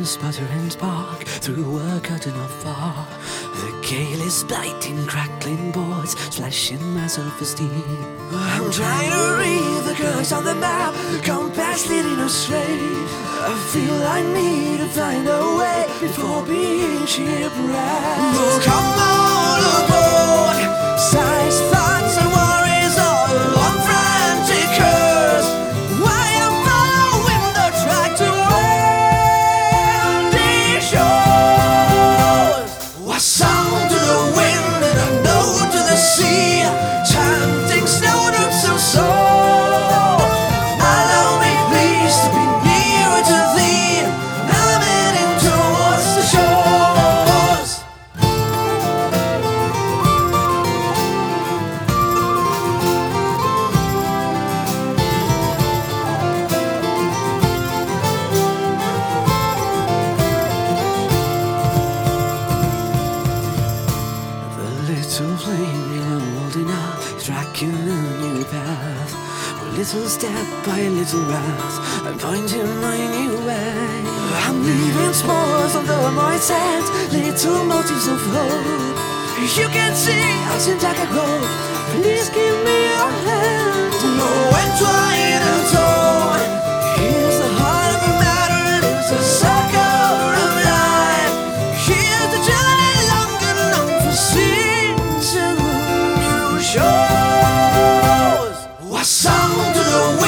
sputtering spark through a curtain of fog. The gale is biting, crackling boards, splashing my self-esteem. I'm trying to read the curves on the map, the compass leading astray. I feel I need to find a way before being shipwrecked. Oh, come on aboard, sighs, thoughts, and worries all on frantic curves. Why am following the track to empty shores? I sound to the wind and a note to the sea, chanting snowdrops of soul. Allow me please to be nearer to thee. I'm heading towards the shores. The little flame I'm holding up is tracking a new path. Little step by little wrath, I'm pointing my new way. I'm leaving spores on the moist sands, little motives of hope. You can see us in dark grove. Please give me your hand. No, when trying to tow. Here's the heart of the matter, and it's a circle of life. Here's the journey long and unforeseen to new shores. I sound to the wind.